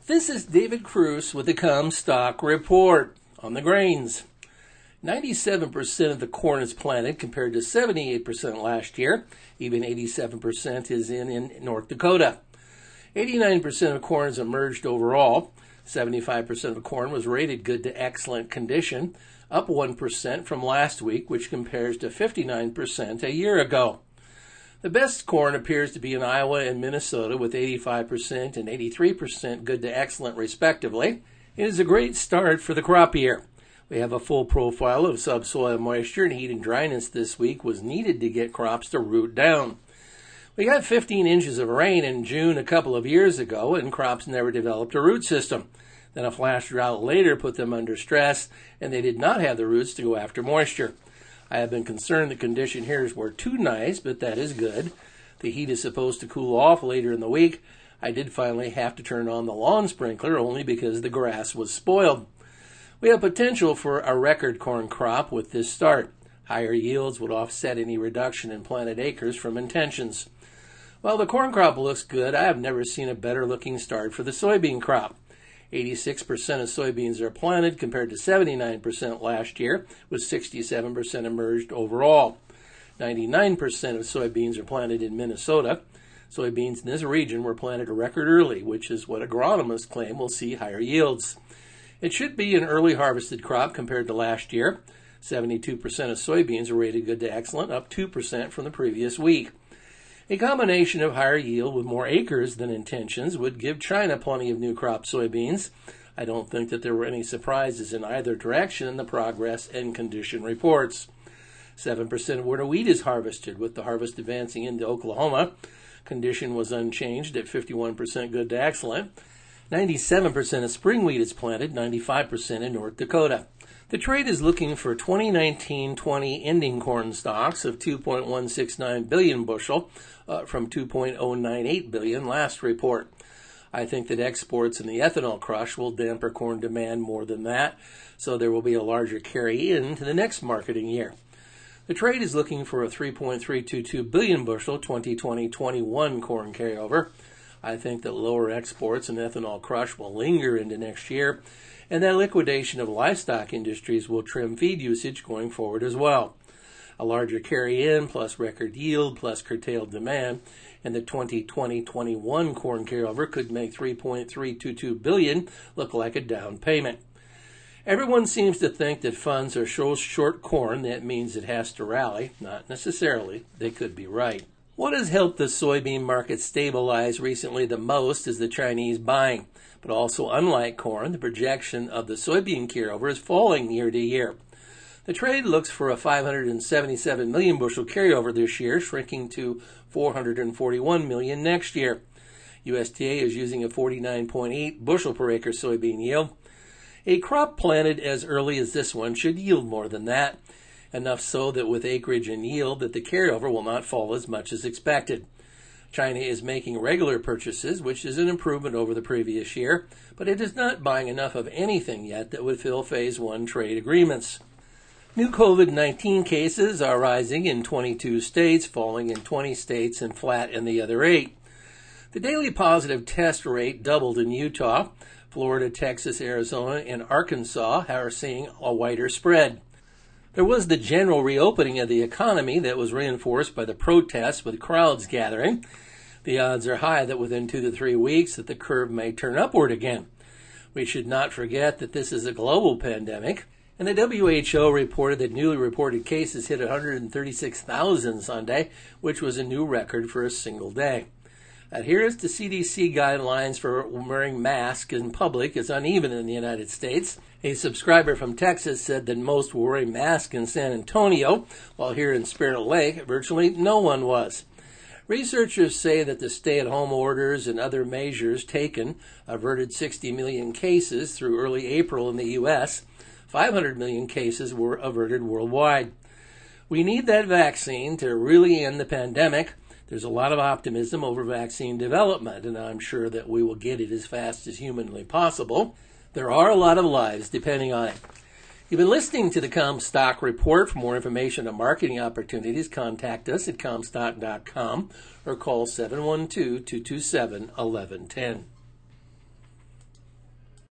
This is David Cruz with the Comstock Report on the grains. 97% of the corn is planted compared to 78% last year. Even 87% is in North Dakota. 89% of corn is emerged overall. 75% of the corn was rated good to excellent condition, up 1% from last week, which compares to 59% a year ago. The best corn appears to be in Iowa and Minnesota with 85% and 83% good to excellent respectively. It is a great start for the crop year. We have a full profile of subsoil moisture, and heat and dryness this week was needed to get crops to root down. We got 15 inches of rain in June a couple of years ago, and crops never developed a root system. Then a flash drought later put them under stress, and they did not have the roots to go after moisture. I have been concerned the condition here were too nice, but that is good. The heat is supposed to cool off later in the week. I did finally have to turn on the lawn sprinkler only because the grass was spoiled. We have potential for a record corn crop with this start. Higher yields would offset any reduction in planted acres from intentions. While the corn crop looks good, I have never seen a better looking start for the soybean crop. 86% of soybeans are planted compared to 79% last year, with 67% emerged overall. 99% of soybeans are planted in Minnesota. Soybeans in this region were planted a record early, which is what agronomists claim will see higher yields. It should be an early harvested crop compared to last year. 72% of soybeans are rated good to excellent, up 2% from the previous week. A combination of higher yield with more acres than intentions would give China plenty of new crop soybeans. I don't think that there were any surprises in either direction in the progress and condition reports. 7% of winter wheat is harvested, with the harvest advancing into Oklahoma. Condition was unchanged at 51% good to excellent. 97% of spring wheat is planted, 95% in North Dakota. The trade is looking for 2019-20 ending corn stocks of 2.169 billion bushel from 2.098 billion last report. I think that exports and the ethanol crush will damper corn demand more than that, so there will be a larger carry in to the next marketing year. The trade is looking for a 3.322 billion bushel 2020-21 corn carryover. I think that lower exports and ethanol crush will linger into next year, and that liquidation of livestock industries will trim feed usage going forward as well. A larger carry-in plus record yield plus curtailed demand, and the 2020-21 corn carryover could make $3.322 billion look like a down payment. Everyone seems to think that funds are so short corn that means it has to rally. Not necessarily. They could be right. What has helped the soybean market stabilize recently the most is the Chinese buying. But also, unlike corn, the projection of the soybean carryover is falling year to year. The trade looks for a 577 million bushel carryover this year, shrinking to 441 million next year. USDA is using a 49.8 bushel per acre soybean yield. A crop planted as early as this one should yield more than that, enough so that with acreage and yield that the carryover will not fall as much as expected. China is making regular purchases, which is an improvement over the previous year, but it is not buying enough of anything yet that would fill Phase 1 trade agreements. New COVID-19 cases are rising in 22 states, falling in 20 states, and flat in the other 8. The daily positive test rate doubled in Utah. Florida, Texas, Arizona, and Arkansas are seeing a wider spread. There was the general reopening of the economy that was reinforced by the protests with crowds gathering. The odds are high that within 2 to 3 weeks that the curve may turn upward again. We should not forget that this is a global pandemic, and the WHO reported that newly reported cases hit 136,000 Sunday, which was a new record for a single day. Adherence to CDC guidelines for wearing masks in public is uneven in the United States. A subscriber from Texas said that most were wearing masks in San Antonio, while here in Spirit Lake, virtually no one was. Researchers say that the stay-at-home orders and other measures taken averted 60 million cases through early April in the U.S. 500 million cases were averted worldwide. We need that vaccine to really end the pandemic. There's a lot of optimism over vaccine development, and I'm sure that we will get it as fast as humanly possible. There are a lot of lives depending on it. You've been listening to the Comstock Report. For more information on marketing opportunities, contact us at Comstock.com or call 712-227-1110.